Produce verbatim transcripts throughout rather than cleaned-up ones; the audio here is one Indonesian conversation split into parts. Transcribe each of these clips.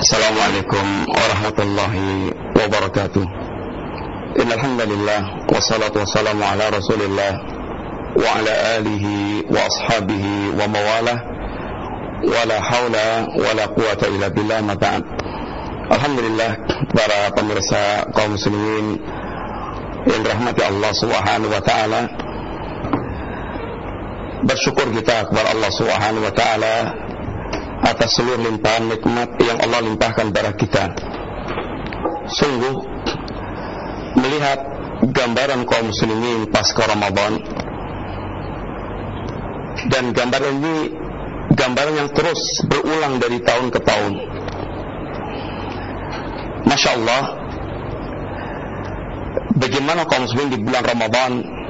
Assalamualaikum warahmatullahi wabarakatuh. Innal hamdalillah wassalatu wassalamu ala Rasulillah wa ala alihi wa ashabihi wa mawalah wala haula wala quwata illa billah ma ba'd. Alhamdulillah, para pemirsa kaum muslimin yang dirahmati Allah Subhanahu wa taala, bersyukur kita kepada Allah Subhanahu wa taala atas seluruh limpahan nikmat yang Allah limpahkan kepada kita. Sungguh melihat gambaran kaum muslimin pasca Ramadan, dan gambaran ini gambaran yang terus berulang dari tahun ke tahun. Masya Allah, bagaimana kaum muslimin di bulan Ramadan,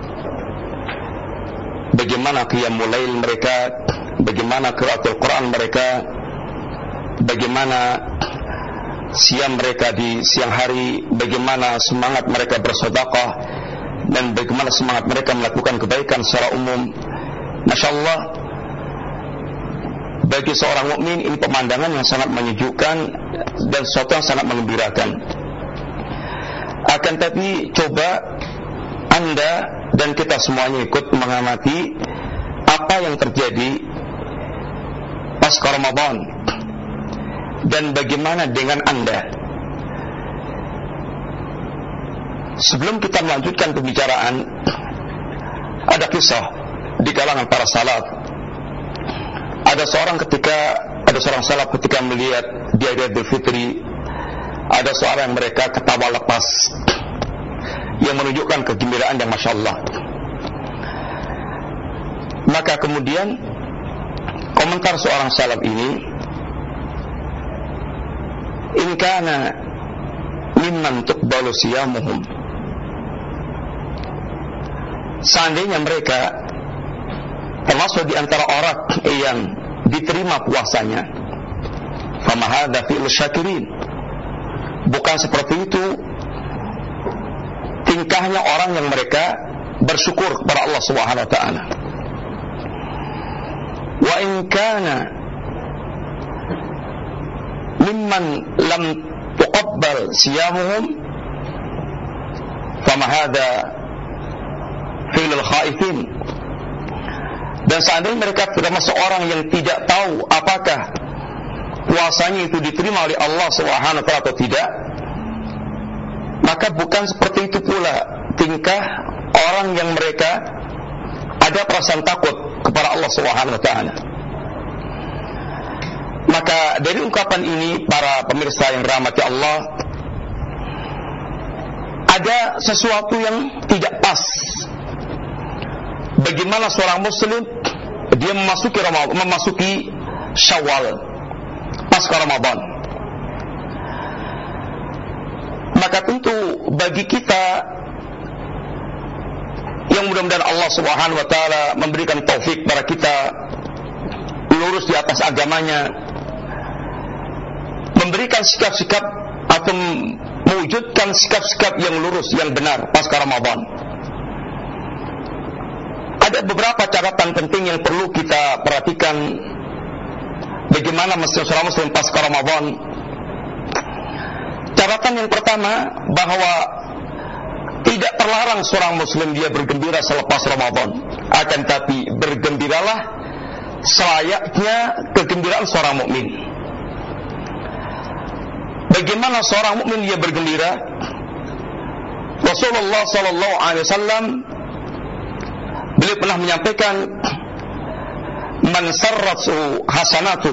bagaimana qiyamul lail mereka, bagaimana qiraatul Quran mereka, bagaimana siam mereka di siang hari, bagaimana semangat mereka bersedekah, dan bagaimana semangat mereka melakukan kebaikan secara umum. Masya Allah, bagi seorang mukmin ini pemandangan yang sangat menyejukkan dan sesuatu yang sangat menggembirakan. Akan tapi coba Anda dan kita semuanya ikut mengamati apa yang terjadi pasca Ramadan, dan bagaimana dengan Anda. Sebelum kita melanjutkan pembicaraan, ada kisah di kalangan para salaf. Ada seorang ketika ada seorang salaf ketika melihat di hari Idul Fitri, ada seorang yang mereka ketawa lepas yang menunjukkan kegembiraan yang Masya Allah. Maka kemudian komentar seorang salaf ini, in kana mimman tuqbalu siyamuhum, seandainya mereka termasuk di antara orang yang diterima puasanya, fama hadza fi'l syakirin, bukan seperti itu tingkahnya orang yang mereka bersyukur kepada Allah Subhanahu wa taala. Wa in kana mimman lam tuqabbal siyamuhum, fama hadza fi'lul khaifin, dan seandainya mereka termasuk orang yang tidak tahu apakah puasanya itu diterima oleh Allah Subhanahu wa taala atau tidak, maka bukan seperti itu pula tingkah orang yang mereka ada perasaan takut kepada Allah Subhanahu wa taala. Maka dari ungkapan ini, para pemirsa yang dirahmati Allah, ada sesuatu yang tidak pas. Bagaimana seorang muslim dia memasuki Ramadan, memasuki Syawal pasca Ramadan. Maka tentu bagi kita yang mudah-mudahan Allah Subhanahu wa taala memberikan taufik kepada kita lurus di atas agamanya, memberikan sikap-sikap atau mewujudkan sikap-sikap yang lurus, yang benar pasca Ramadan. Ada beberapa catatan penting yang perlu kita perhatikan bagaimana seorang muslim pasca Ramadan. Catatan yang pertama, bahwa tidak terlarang seorang muslim dia bergembira selepas Ramadan, akan tapi bergembiralah selayaknya kegembiraan seorang mukmin. Bagaimana seorang mukmin dia bergembira? Rasulullah sallallahu alaihi wasallam beliau pernah menyampaikan, man sarrathu hasanatuh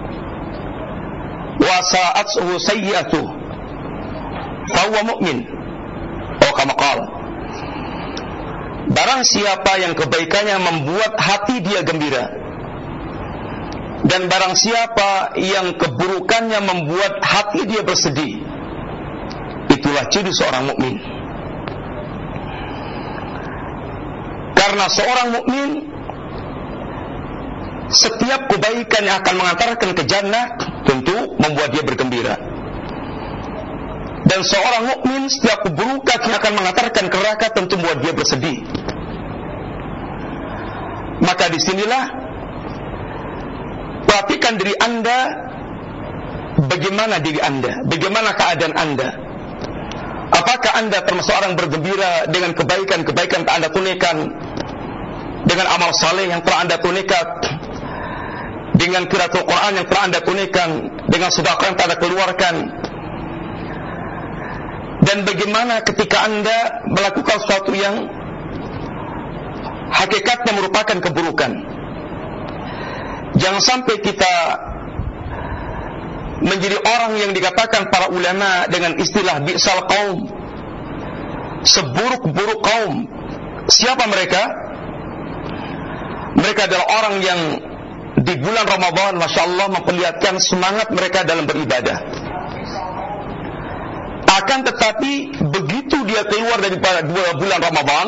wa sa'athu sayyi'atuh fa huwa mu'min. Oh, kama qala, barang siapa yang kebaikannya membuat hati dia gembira, dan barang siapa yang keburukannya membuat hati dia bersedih, itulah ciri seorang mukmin. Karena seorang mukmin, setiap kebaikan yang akan mengantarkan ke jannah tentu membuat dia bergembira, dan seorang mukmin setiap keburukan yang akan mengantarkan ke neraka tentu membuat dia bersedih. Maka disinilah perhatikan diri Anda bagaimana diri Anda, bagaimana keadaan Anda. Apakah Anda termasuk orang bergembira dengan kebaikan-kebaikan yang Anda tunaikan, dengan amal saleh yang telah Anda tunaikan, dengan qiraatul Quran yang telah Anda tunaikan, dengan sedekah yang telah Anda keluarkan? Dan bagaimana ketika Anda melakukan sesuatu yang hakikatnya merupakan keburukan? Jangan sampai kita menjadi orang yang dikatakan para ulama dengan istilah bi'sal qaum, seburuk-buruk kaum. Siapa mereka? Mereka adalah orang yang di bulan Ramadan, Masya Allah, memperlihatkan semangat mereka dalam beribadah. Akan tetapi begitu dia keluar dari bulan Ramadan,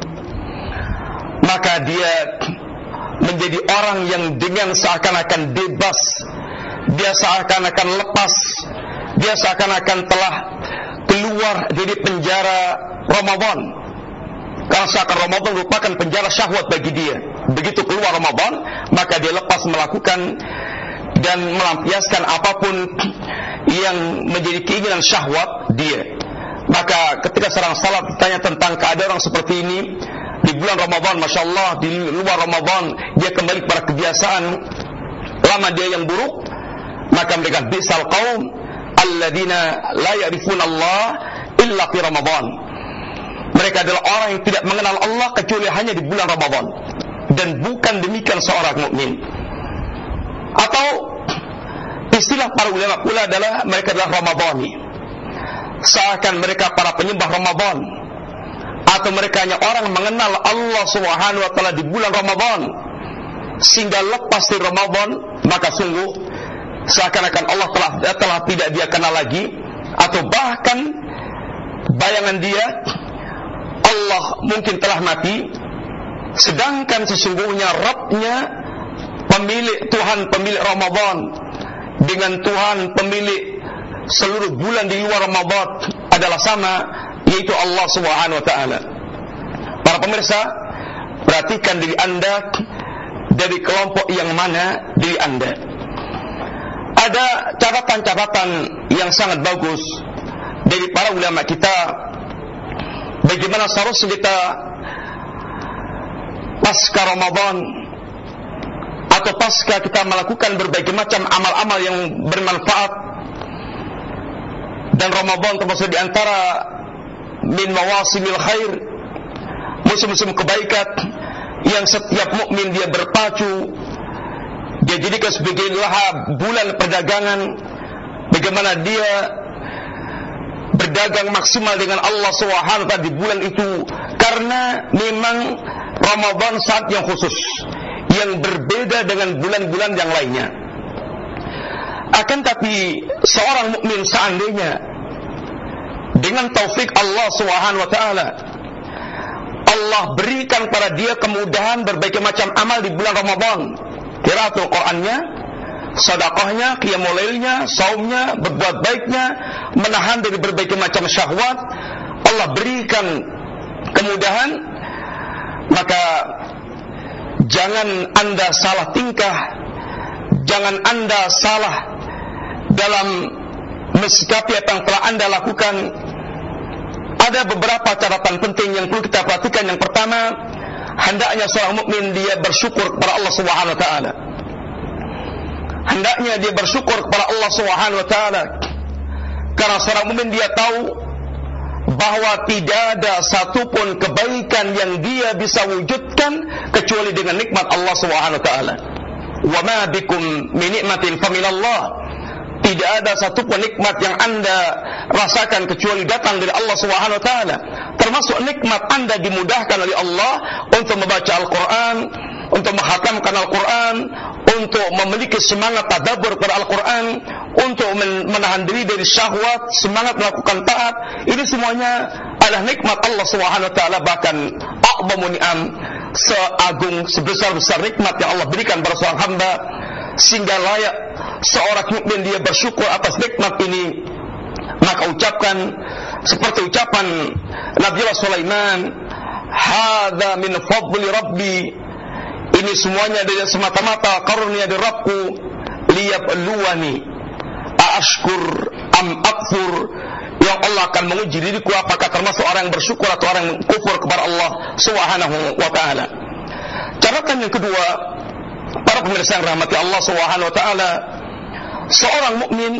maka dia menjadi orang yang dengan seakan-akan bebas, dia seakan-akan lepas, dia seakan-akan telah keluar dari penjara Ramadan. Karena seakan Ramadan merupakan penjara syahwat bagi dia. Begitu keluar Ramadan, maka dia lepas melakukan dan melampiaskan apapun yang menjadi keinginan syahwat dia. Maka ketika seorang salaf ditanya tentang keadaan orang seperti ini di bulan Ramadan, Masya Allah, di luar Ramadan dia kembali pada kebiasaan lama dia yang buruk, maka mereka bisal qaum alladzina la ya'rifuna Allah illa fi Ramadan. Mereka adalah orang yang tidak mengenal Allah kecuali hanya di bulan Ramadan. Dan bukan demikian seorang mukmin. Atau istilah para ulama pula adalah mereka adalah Ramadhani. Seakan mereka para penyembah Ramadan, atau mereka hanya orang mengenal Allah Subhanahu wa taala di bulan Ramadan, sehingga lepas dari Ramadan maka sungguh seakan-akan Allah telah, telah tidak dia kenal lagi, atau bahkan bayangan dia Allah mungkin telah mati, sedangkan sesungguhnya Rabbnya, pemilik Tuhan pemilik Ramadan dengan Tuhan pemilik seluruh bulan di luar Ramadan adalah sama, yaitu Allah Subhanahu wa taala. Para pemirsa, perhatikan diri Anda dari kelompok yang mana diri Anda. Ada catatan-catatan yang sangat bagus dari para ulama kita, bagaimana seharusnya kita pasca Ramadan atau pasca kita melakukan berbagai macam amal-amal yang bermanfaat. Dan Ramadan termasuk di antara min mawasimil khair, musim-musim kebaikan yang setiap mukmin dia berpacu, dia jadikan sebagai lahap bulan perdagangan, bagaimana dia berdagang maksimal dengan Allah Subhanahu wa taala di bulan itu, karena memang Ramadan saat yang khusus yang berbeda dengan bulan-bulan yang lainnya. Akan tapi seorang mukmin seandainya dengan taufik Allah Subhanahu wa taala Allah berikan pada dia kemudahan berbagai macam amal di bulan Ramadan, qiraatul Qur'annya, sedekahnya, qiyamul lailnya, saumnya, berbuat baiknya, menahan dari berbagai macam syahwat, Allah berikan kemudahan, maka jangan Anda salah tingkah, jangan Anda salah dalam mensikapi apa yang telah Anda lakukan. Ada beberapa catatan penting yang perlu kita perhatikan. Yang pertama, hendaknya seorang mukmin dia bersyukur kepada Allah Subhanahu wa taala. Hendaknya dia bersyukur kepada Allah Subhanahu wa taala, karena seorang mukmin dia tahu bahwa tidak ada satupun kebaikan yang dia bisa wujudkan kecuali dengan nikmat Allah Subhanahu wa taala. Wa ma bikum min nikmatin faminallah. Tidak ada satupun nikmat yang Anda rasakan kecuali datang dari Allah Subhanahu wa taala. Termasuk nikmat Anda dimudahkan oleh Allah untuk membaca Al-Qur'an, untuk menghatamkan Al-Qur'an, untuk memiliki semangat tadabbur pada Al-Qur'an, untuk menahan diri dari syahwat, semangat melakukan taat. Ini semuanya adalah nikmat Allah Subhanahu wa taala. Bahkan a'zamu ni'am, seagung sebesar-besar nikmat yang Allah berikan pada seorang hamba, sehingga layak seorang mukmin dia bersyukur atas nikmat ini. Maka ucapkan seperti ucapan Nabi Sulaiman, hadza min fadli rabbi, ini semuanya dari semata-mata karunia dari Rabbku, liyabluwani ashkur am akfur, yang Allah akan menguji diriku apakah termasuk orang yang bersyukur atau orang yang kufur kepada Allah Subhanahu wa taala. Catatan yang kedua, para pemirsa yang rahmati Allah Subhanahu wa taala, seorang mukmin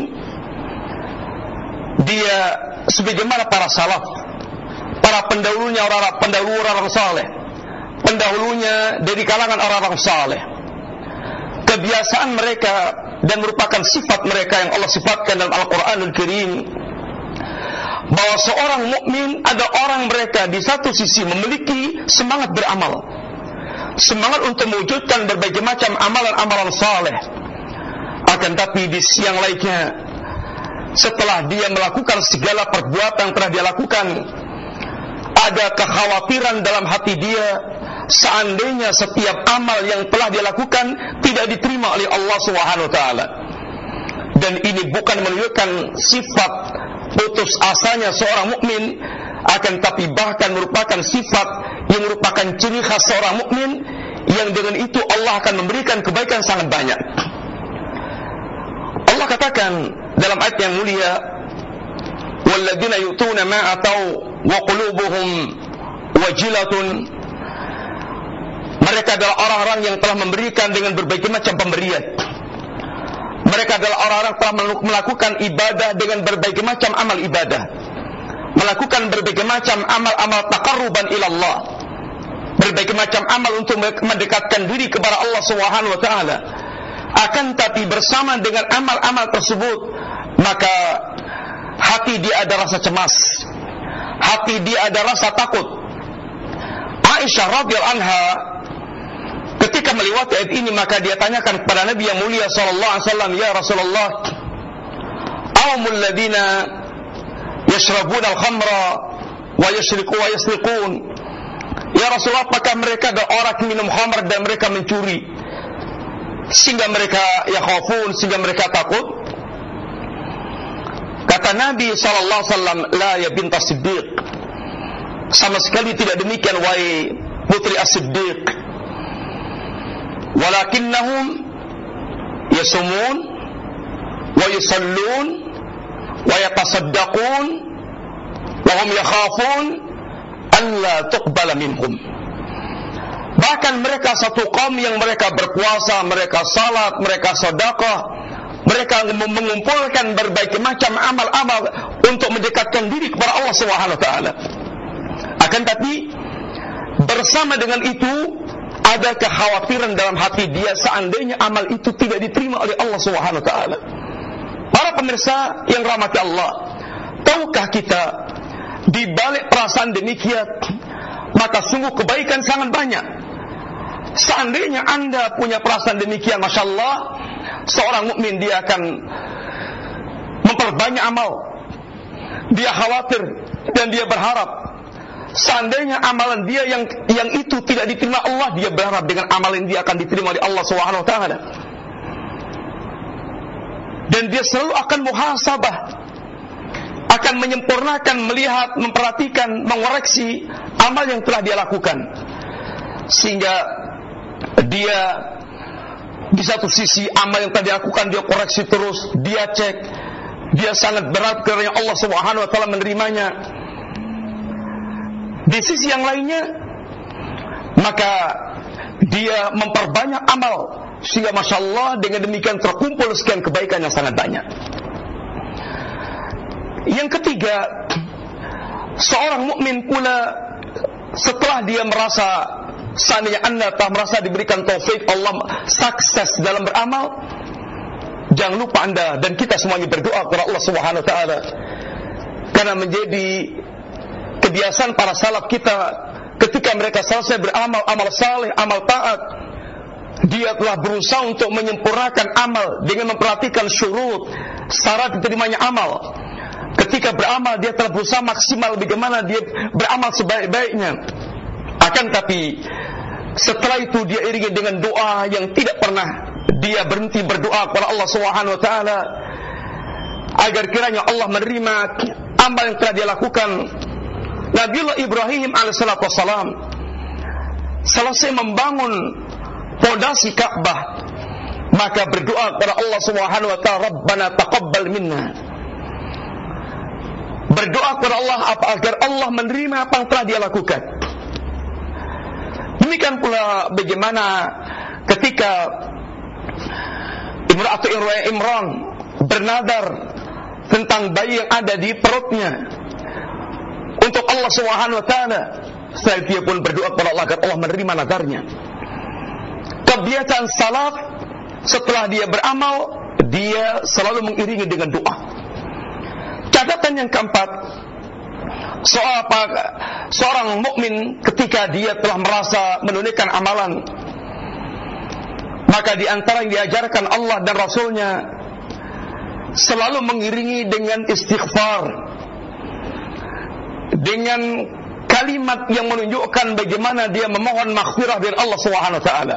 dia sebagaimana para salaf, para pendahulunya orang-orang pendahulu orang saleh, pendahulunya dari kalangan orang-orang saleh. Kebiasaan mereka dan merupakan sifat mereka yang Allah sifatkan dalam Al-Qur'anul Karim, bahwa seorang mukmin ada orang mereka di satu sisi memiliki semangat beramal, semangat untuk mewujudkan berbagai macam amalan-amalan saleh, akan tapi di sisi yang lainnya, setelah dia melakukan segala perbuatan yang telah dia lakukan, ada kekhawatiran dalam hati dia seandainya setiap amal yang telah dia lakukan tidak diterima oleh Allah Subhanahu wa taala. Dan ini bukan menunjukkan sifat putus asanya seorang mukmin, akan tapi bahkan merupakan sifat yang merupakan ciri khas seorang mukmin, yang dengan itu Allah akan memberikan kebaikan sangat banyak. Allah katakan dalam ayat yang mulia, walladzina yu'tuna ma atau wa qulubuhum wajilatun, mereka adalah orang-orang yang telah memberikan dengan berbagai macam pemberian. Mereka adalah orang-orang yang telah melakukan ibadah dengan berbagai macam amal ibadah, melakukan berbagai macam amal-amal taqarruban ilallah, berbagai macam amal untuk mendekatkan diri kepada Allah Subhanahu wa taala. Akan tapi bersama dengan amal-amal tersebut, maka hati dia ada rasa cemas, hati dia ada rasa takut. Aisyah radhiyallahu anha ketika melewati ayat ini, maka dia tanyakan kepada Nabi yang mulia sallallahu alaihi wasallam, ya Rasulullah, awmul ladina yashrabuna al-khamra wa yashriku wa yasriqun, ya Rasulullah, apakah mereka ada orang minum khamr dan mereka mencuri sehingga mereka yakhafun, sehingga mereka takut? Kata Nabi sallallahu alaihi wasallam, la ya bintas Siddiq, sama sekali tidak demikian wahai putri as-Siddiq, walakinnahum yasumun wa yusallun wa yatasaddaqun wa hum yakhafun an la tuqbala minhum. Bahkan mereka satu kaum yang mereka berpuasa, mereka salat, mereka sedekah, mereka mengumpulkan berbagai macam amal-amal untuk mendekatkan diri kepada Allah Subhanahu wa taala. Akan tapi bersama dengan itu ada kekhawatiran dalam hati dia seandainya amal itu tidak diterima oleh Allah Subhanahu wa taala. Para pemirsa yang rahmati Allah, tahukah kita di balik perasaan demikian, maka sungguh kebaikan sangat banyak. Seandainya Anda punya perasaan demikian, Masya Allah, seorang mukmin dia akan memperbanyak amal. Dia khawatir dan dia berharap seandainya amalan dia yang yang itu tidak diterima Allah, dia berharap dengan amalan dia akan diterima oleh Allah Subhanahu wa taala. Dan dia selalu akan muhasabah, akan menyempurnakan, melihat, memperhatikan, mengoreksi amal yang telah dia lakukan, sehingga dia di satu sisi amal yang telah dia lakukan dia koreksi terus, dia cek, dia sangat berat kerana Allah Subhanahu wa taala menerimanya. Di sisi yang lainnya, maka dia memperbanyak amal, sehingga Masya Allah dengan demikian terkumpul sekian kebaikan yang sangat banyak. Yang ketiga, seorang mukmin pula setelah dia merasa, seandainya Anda telah merasa diberikan taufik Allah sukses dalam beramal, jangan lupa Anda dan kita semuanya berdoa kepada Allah Subhanahu wa taala, karena menjadi kebiasaan para salaf kita ketika mereka selesai beramal, amal saleh, amal taat, dia telah berusaha untuk menyempurnakan amal dengan memperhatikan syurut, syarat diterimanya amal. Ketika beramal dia telah berusaha maksimal bagaimana dia beramal sebaik-baiknya. Akan tapi setelah itu dia iringi dengan doa yang tidak pernah dia berhenti berdoa kepada Allah Subhanahu wa taala agar kiranya Allah menerima amal yang telah dia lakukan. Nabiullah Ibrahim alaihissalatu wassalam selesai membangun fondasi Ka'bah, maka berdoa kepada Allah Subhanahu wa taala, Rabbana taqabbal minna. Berdoa kepada Allah agar Allah menerima apa yang telah dia lakukan. Demikian pula bagaimana ketika Imra'atu Imran bernadar tentang bayi yang ada di perutnya untuk Allah Subhanahu wa taala, setelah dia pun berdoa kepada Allah agar Allah menerima nadarnya. Kebiasaan salaf setelah dia beramal, dia selalu mengiringi dengan doa. Catatan yang keempat, soal apa, seorang mukmin ketika dia telah merasa menunaikan amalan, maka di antara yang diajarkan Allah dan Rasulnya selalu mengiringi dengan istighfar, dengan kalimat yang menunjukkan bagaimana dia memohon maghfirah dari Allah Subhanahu wa taala.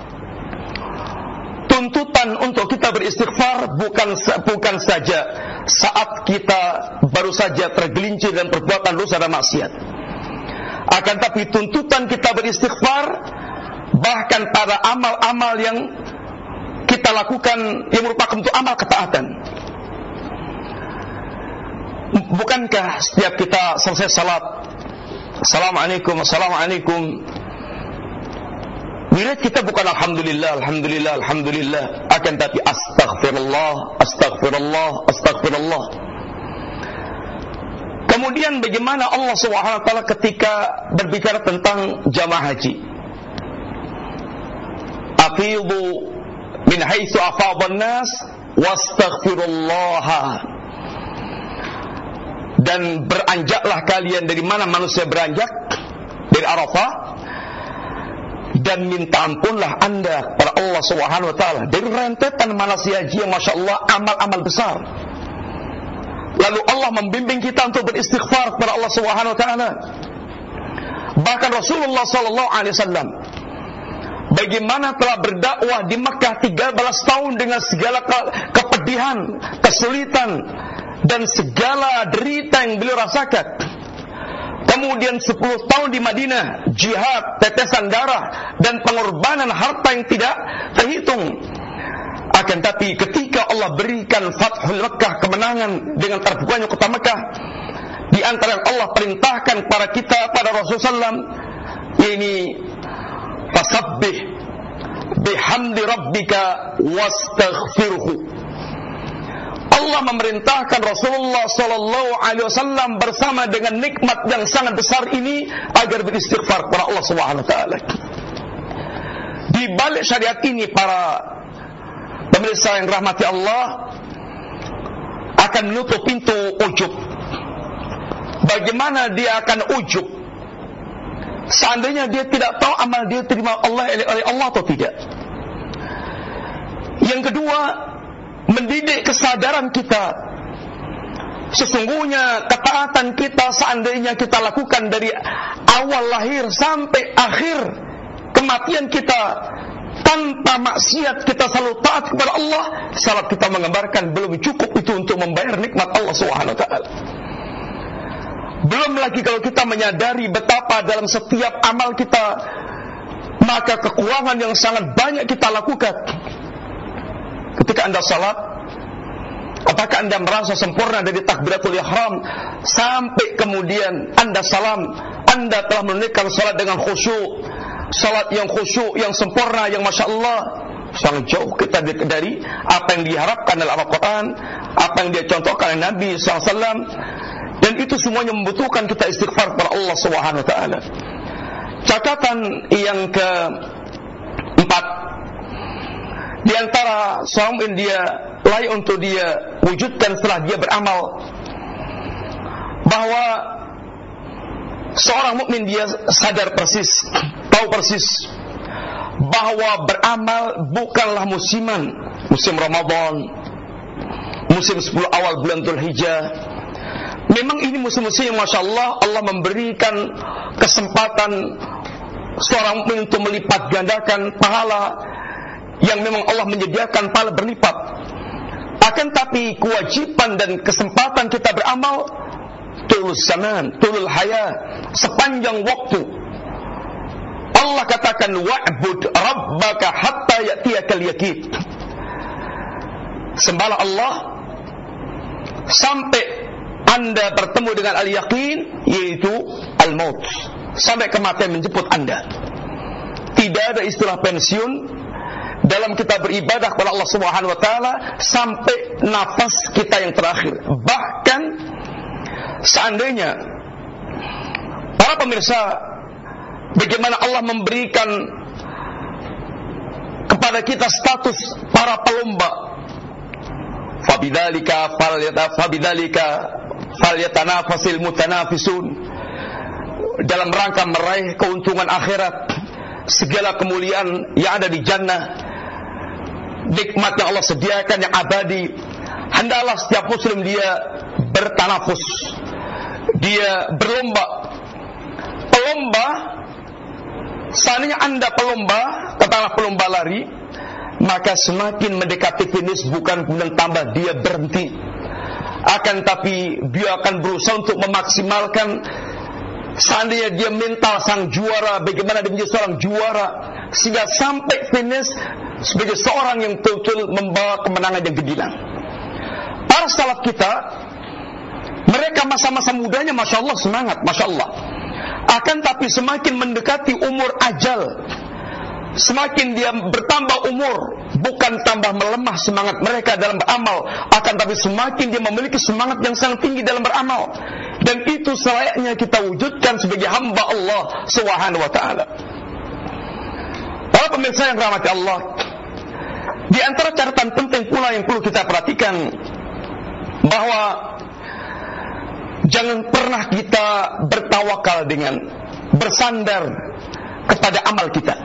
Tuntutan untuk kita beristighfar bukan bukan saja saat kita baru saja tergelincir dan perbuatan dosa dan maksiat. Akan tapi tuntutan kita beristighfar bahkan pada amal-amal yang kita lakukan yang merupakan untuk amal ketaatan. Bukankah setiap kita selesai salat, Assalamualaikum, Assalamualaikum, wirid kita bukan Alhamdulillah, Alhamdulillah, Alhamdulillah, akan tapi Astaghfirullah, Astaghfirullah, Astaghfirullah. Kemudian bagaimana Allah Subhanahu wa taala ketika berbicara tentang jamaah haji, Afidu min haitsu afadhan nas wastaghfirullaha, dan beranjaklah kalian dari mana manusia beranjak, dari Arafah, dan minta ampunlah anda kepada Allah Subhanahu wa taala dari rentetan manasik haji yang Masya Allah amal-amal besar. Lalu Allah membimbing kita untuk beristighfar kepada Allah Subhanahu wa taala. Bahkan Rasulullah sallallahu alaihi wasallam bagaimana telah berdakwah di Makkah tiga belas tahun dengan segala ke- kepedihan, kesulitan dan segala derita yang beliau rasakan. Kemudian sepuluh tahun di Madinah, jihad, tetesan darah dan pengorbanan harta yang tidak terhitung. Akan tapi ketika Allah berikan Fathul Makkah, kemenangan dengan terbukanya kota Makkah, di antara yang Allah perintahkan kepada kita, pada Rasulullah sallallahu alaihi wasallam, ini fasabbih bihamdi rabbika wastaghfirhu. Allah memerintahkan Rasulullah sallallahu alaihi wasallam bersama dengan nikmat yang sangat besar ini agar beristighfar kepada Allah Subhanahu wa taala. Di balik syariat ini, para pemirsa yang rahmati Allah, akan menutup pintu ujub. Bagaimana dia akan ujub seandainya dia tidak tahu amal dia terima Allah oleh Allah atau tidak. Yang kedua, mendidik kesadaran kita. Sesungguhnya ketaatan kita seandainya kita lakukan dari awal lahir sampai akhir kematian kita tanpa maksiat, kita selalu taat kepada Allah, salat kita menggambarkan belum cukup itu untuk membayar nikmat Allah Subhanahu wa taala. Belum lagi kalau kita menyadari betapa dalam setiap amal kita maka kekurangan yang sangat banyak kita lakukan. Ketika anda salat, apakah anda merasa sempurna dari takbiratul ihram sampai kemudian anda salam, anda telah menunaikan salat dengan khusyuk, salat yang khusyuk, yang sempurna, yang Masya Allah? Sangat jauh kita dari apa yang diharapkan dalam Al-Quran, apa yang dia contohkan oleh Nabi sallallahu alaihi wasallam. Dan itu semuanya membutuhkan kita istighfar kepada Allah Subhanahu wa taala. Catatan yang keempat, di antara seorang mukmin dia layak untuk dia wujudkan setelah dia beramal, bahwa seorang mukmin dia sadar persis, tahu persis bahwa beramal bukanlah musiman, musim Ramadan, musim sepuluh awal bulan Dzulhijjah. Memang ini musim-musim yang Masya Allah Allah memberikan kesempatan seorang mukmin untuk melipat gandakan pahala yang memang Allah menyediakan pahala berlipat. Akan tapi kewajiban dan kesempatan kita beramal tulus zaman, tulul haya, sepanjang waktu. Allah katakan wa'bud rabbaka hatta ya'tiyakal yaqin. sembahlah Allah sampai Anda bertemu dengan al-yaqin, yaitu al-maut, sampai kematian menjemput Anda. Tidak ada istilah pensiun dalam kita beribadah kepada Allah Subhanahu wa taala sampai nafas kita yang terakhir. Bahkan seandainya para pemirsa, bagaimana Allah memberikan kepada kita status para pelomba, fabidzalika fabidzalika falyatanafasil mutanafisun, dalam rangka meraih keuntungan akhirat, segala kemuliaan yang ada di jannah, nikmat yang Allah sediakan yang abadi. Hendaklah setiap muslim dia bertanafus, dia berlomba. Pelomba, seandainya Anda pelomba, katakanlah pelomba lari, maka semakin mendekati finish bukan kemudian tambah dia berhenti, akan tapi dia akan berusaha untuk memaksimalkan. Seandainya dia mental sang juara, bagaimana dia menjadi seorang juara, sehingga sampai finish sebagai seorang yang betul-betul membawa kemenangan yang gemilang. Para salaf kita, mereka masa-masa mudanya Masya Allah semangat, Masya Allah. Akan tapi semakin mendekati umur ajal, semakin dia bertambah umur, bukan tambah melemah semangat mereka dalam beramal, akan tapi semakin dia memiliki semangat yang sangat tinggi dalam beramal. Dan itu selayaknya kita wujudkan sebagai hamba Allah Subhanahu wa taala. Para pemirsa yang rahmati Allah, di antara catatan penting pula yang perlu kita perhatikan, bahwa jangan pernah kita bertawakal dengan bersandar kepada amal kita.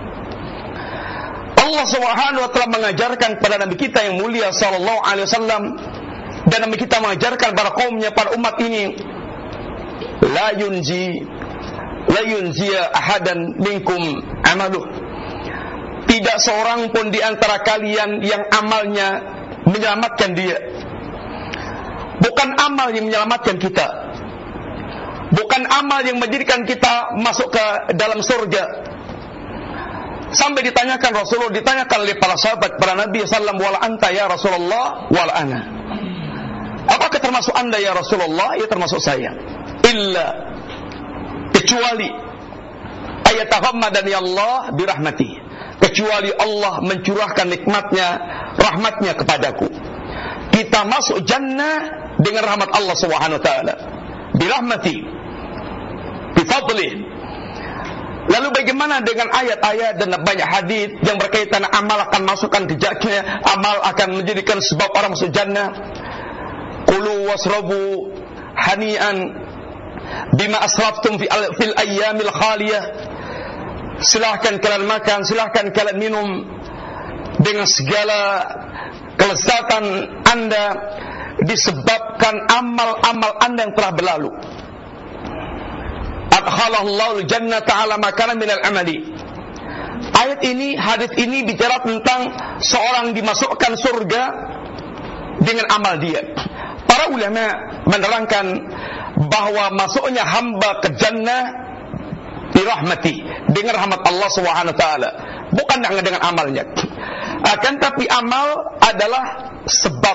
Allah Subhanahu wa taala mengajarkan kepada Nabi kita yang mulia sallallahu alaihi wasallam, dan Nabi kita mengajarkan para kaumnya, para umat ini, la yunji la yunziya ahadan minkum amaluh. Tidak seorang pun di antara kalian yang amalnya menyelamatkan dia. Bukan amal yang menyelamatkan kita, bukan amal yang menjadikan kita masuk ke dalam surga. Sampai ditanyakan Rasulullah, ditanyakan oleh para sahabat kepada Nabi sallallahu alaihi wasallam, wala anta ya Rasulullah, wala ana. Apakah termasuk anda ya Rasulullah? Ya termasuk saya. Illa, kecuali ayataghammadani Allah birahmati, kecuali Allah mencurahkan nikmatnya, rahmatnya kepadaku. Kita masuk jannah dengan rahmat Allah Subhanahu wa taala, birahmati, bifadlih. Lalu bagaimana dengan ayat-ayat dan banyak hadis yang berkaitan amal akan masukkan ke jannah, amal akan menjadikan sebab orang masuk jannah. Qulu wasrabu hani'an bima asraftum fil ayyamil khaliyah. Silahkan kalian makan, silahkan kalian minum dengan segala kelezatan anda disebabkan amal-amal anda yang telah berlalu. Adkhalallahu al-jannata ala makana minal amali. Ayat ini, hadis ini bicara tentang seorang dimasukkan surga dengan amal dia. Para ulama menerangkan bahwa masuknya hamba ke jannah birahmati, dengan rahmat Allah Subhanahu wa taala, bukan dengan amalnya. Akan tapi amal adalah sebab.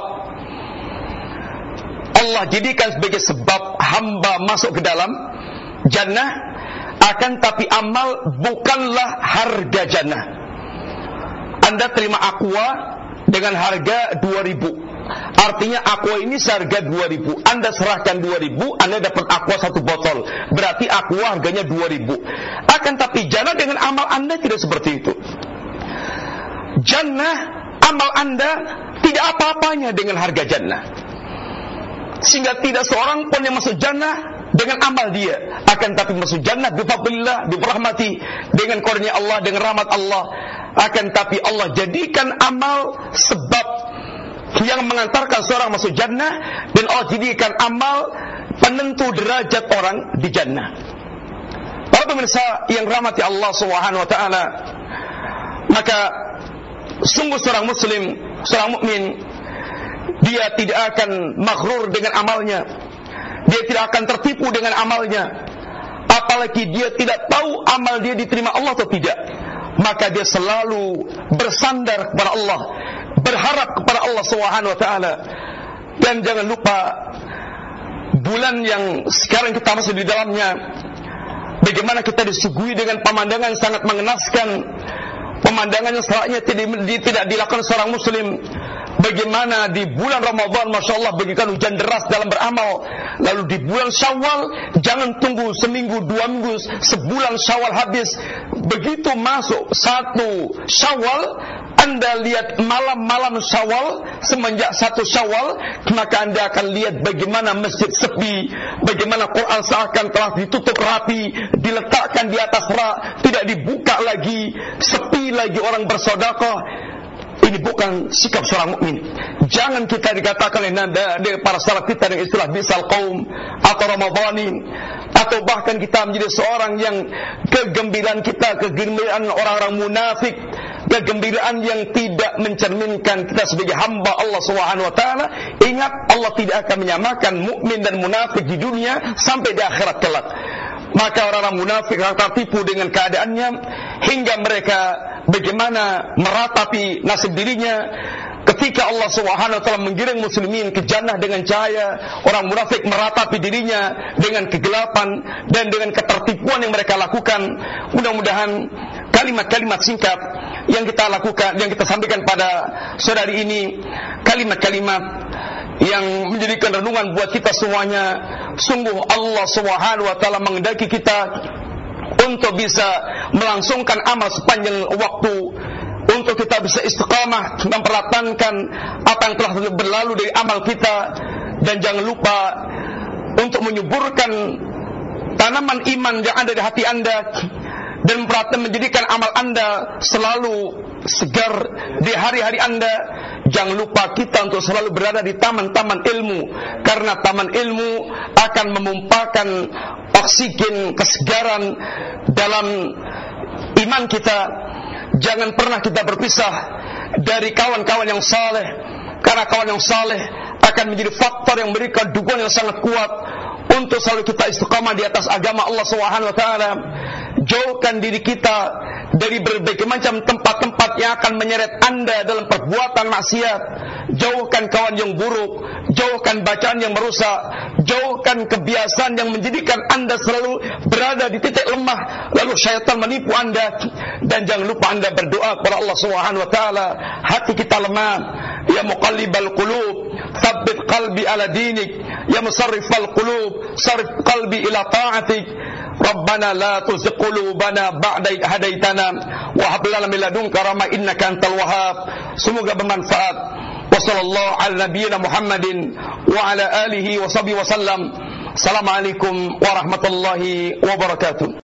Allah jadikan sebagai sebab hamba masuk ke dalam jannah, akan tapi amal bukanlah harga jannah. Anda terima aqua dengan harga dua ribu, artinya aqua ini seharga dua ribu. Anda serahkan dua ribu, Anda dapat aqua satu botol, berarti aqua harganya dua ribu. Akan tapi jannah dengan amal Anda tidak seperti itu. Jannah, amal Anda tidak apa-apanya dengan harga jannah, sehingga tidak seorang pun yang masuk jannah dengan amal dia, akan tapi masuk jannah bifadlillah, birahmati, dengan karunia Allah, dengan rahmat Allah. Akan tapi Allah jadikan amal sebab yang mengantarkan seorang masuk jannah, dan Allah jadikan amal penentu derajat orang di jannah. Para pemirsa yang rahmati Allah Subhanahu wa taala, maka sungguh seorang muslim, seorang mukmin, dia tidak akan maghrur dengan amalnya. Dia tidak akan tertipu dengan amalnya. Apalagi dia tidak tahu amal dia diterima Allah atau tidak, maka dia selalu bersandar kepada Allah, berharap kepada Allah Subhanahu wa taala. Dan jangan lupa bulan yang sekarang kita masih di dalamnya, bagaimana kita disuguhi dengan pemandangan sangat mengenaskan, pemandangan yang setelahnya tidak, tidak dilakukan seorang muslim. Bagaimana di bulan Ramadan, Masya Allah, bagikan hujan deras dalam beramal. Lalu di bulan Syawal, jangan tunggu seminggu, dua minggu, sebulan Syawal habis. Begitu masuk satu Syawal, Anda lihat malam-malam Syawal, semenjak satu Syawal, maka Anda akan lihat bagaimana masjid sepi, bagaimana Quran seakan telah ditutup rapi, diletakkan di atas rak, tidak dibuka lagi, sepi lagi orang bersedekah. Ini bukan sikap seorang mukmin. Jangan kita dikatakan oleh nada para salaf kita dengan istilah bisal qaum atau ramadanin, atau bahkan kita menjadi seorang yang kegembiraan kita kegembiraan orang-orang munafik, kegembiraan yang tidak mencerminkan kita sebagai hamba Allah Subhanahu wa taala. Ingat, Allah tidak akan menyamakan mukmin dan munafik di dunia sampai di akhirat kelak. Maka orang-orang munafik akan tertipu dengan keadaannya hingga mereka bagaimana meratapi nasib dirinya. Ketika Allah Subhanahu wa taala menggiring muslimin ke jannah dengan cahaya, orang munafik meratapi dirinya dengan kegelapan dan dengan ketertipuan yang mereka lakukan. Mudah-mudahan kalimat-kalimat singkat yang kita lakukan, yang kita sampaikan pada saudari ini, kalimat-kalimat yang menjadikan renungan buat kita semuanya. Sungguh Allah Subhanahu wa taala menghendaki kita untuk bisa melangsungkan amal sepanjang waktu, untuk kita bisa istiqamah memperlatankan apa yang telah berlalu dari amal kita. Dan jangan lupa untuk menyuburkan tanaman iman yang ada di hati Anda dan memperhatikan menjadikan amal Anda selalu segar di hari-hari Anda. Jangan lupa kita untuk selalu berada di taman-taman ilmu, karena taman ilmu akan memumpahkan oksigen kesegaran dalam iman kita. Jangan pernah kita berpisah dari kawan-kawan yang saleh, karena kawan yang saleh akan menjadi faktor yang memberikan dukungan yang sangat kuat untuk selalu kita istiqamah di atas agama Allah Subhanahu wa taala. Jauhkan diri kita dari berbagai macam tempat-tempat yang akan menyeret Anda dalam perbuatan maksiat. Jauhkan kawan yang buruk, jauhkan bacaan yang merusak, jauhkan kebiasaan yang menjadikan Anda selalu berada di titik lemah, lalu syaitan menipu Anda. Dan jangan lupa Anda berdoa kepada Allah Subhanahu wa taala. Hati kita lemah, ya muqallibal qulub, tsabbit qalbi ala dinik, ya musarrifal qulub, sarif qalbi ila ta'atik. Rabbana la tuzigh qulubana ba'da idh hadaitana wa hab lana min ladunka rahmah innaka antal wahhab. Semoga bermanfaat. Wa sallallahu ala nabiyyina Muhammadin wa ala alihi wa sahbihi wasallam. Assalamualaikum warahmatullahi wabarakatuh.